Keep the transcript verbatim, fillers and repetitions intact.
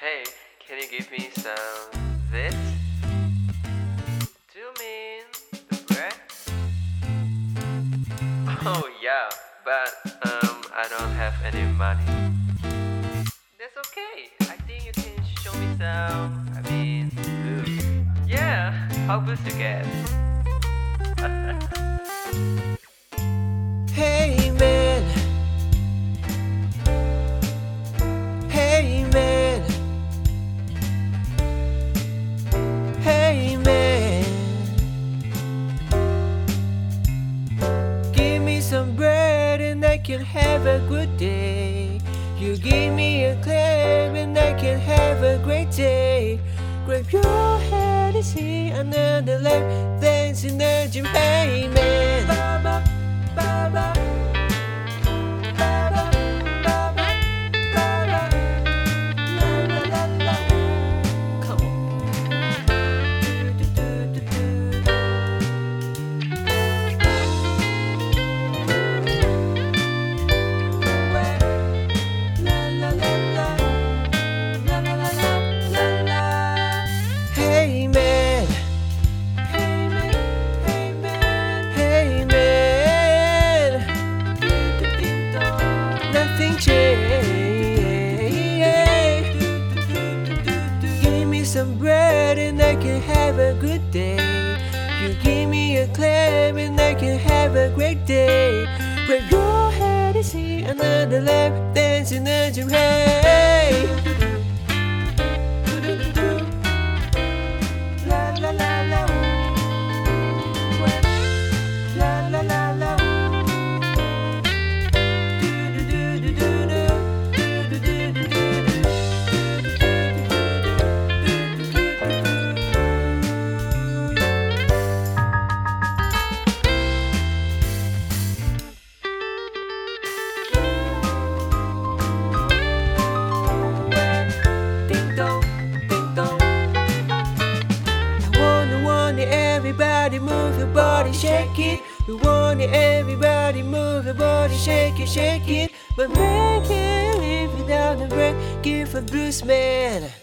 Hey, can you give me some this? Do you mean the bread? Oh yeah, but um, I don't have any money. That's okay. I think you can show me some. I mean, food. Yeah, how good you get? Hey man, hey man, hey man, give me some bread and I can have a good day. You give me a clap and I can have a great day. Grab your hand and see another lap, dance in the gym. Hey man, ba-ba, ba-ba. Some bread and I can have a good day. You give me a clap and I can have a great day. Grab your hand and see another lap, dance in the gym. Hey, la la la la, la la la la. Everybody move your body, shake it. We want it, everybody move your body, shake it, shake it. But man can't live without a break. Give a blues man.